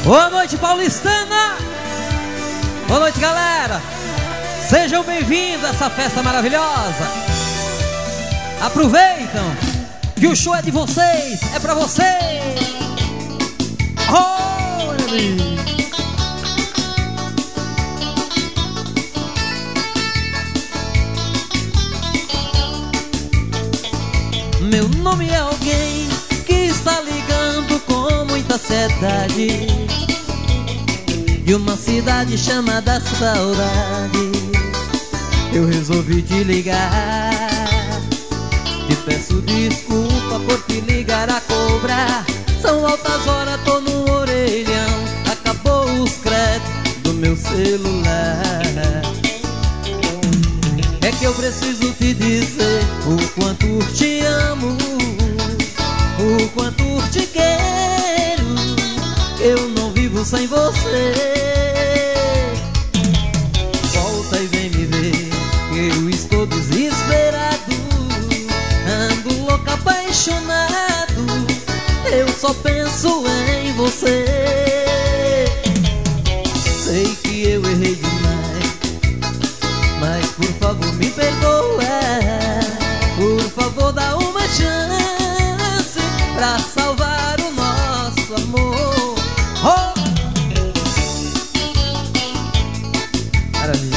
Boa noite, paulistana. Boa noite, galera. Sejam bem-vindos a essa festa maravilhosa. Aproveitam que o show é de vocês, é pra vocês. Oh, meu amigo. Meu nome é alguém que está ligando com muita ansiedade de uma cidade chamada Saudade. Eu resolvi te ligar, te peço desculpa por te ligar a cobrar. São altas horas, tô no orelhão, acabou os créditos do meu celular. É que eu preciso te dizer o quanto te amo, o quanto te quero. Eu não vivo sem você. Volta e vem me ver, eu estou desesperado, ando louco, apaixonado. Eu só penso em você. Sei que eu errei demais, mas por favor me perdoa. Por favor dá uma chance pra salvar o nosso amor. Oh! Maravilha.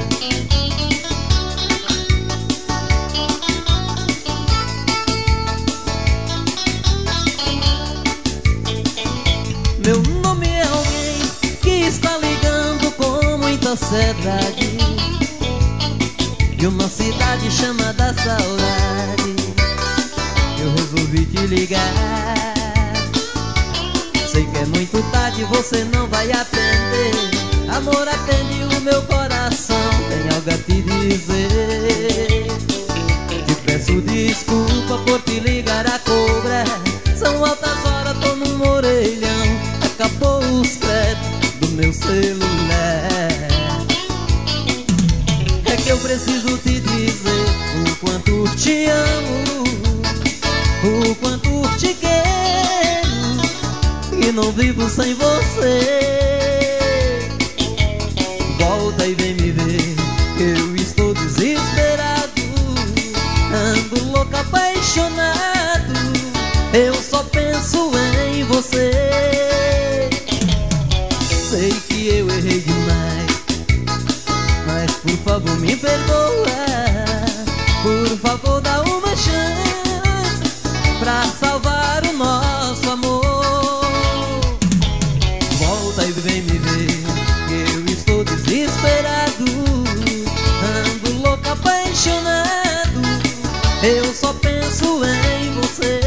Meu nome é alguém que está ligando com muita ansiedade de uma cidade chamada Saudade. Eu resolvi te ligar, sei que é muito tarde, você não vai atender. Amor, atende o meu coração, tem algo a te dizer. Te peço desculpa por te ligar a cobrar. São altas horas, tô num orelhão, acabou os créditos do meu celular. É que eu preciso te dizer o quanto te amo, o quanto te quero, e não vivo sem você. Volta e vem me ver, eu estou desesperado, ando louco, apaixonado. Eu só penso em você. Sei que eu errei demais, mas por favor me perdoa. Por favor dá uma chance pra salvar o nosso amor. Volta e vem me ver, eu estou desesperado, ando louco, apaixonado. Eu só penso em você.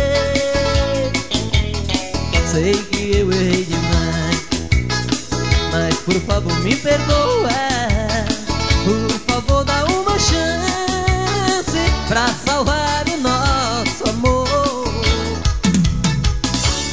Sei que eu errei demais, mas por favor me perdoa. Por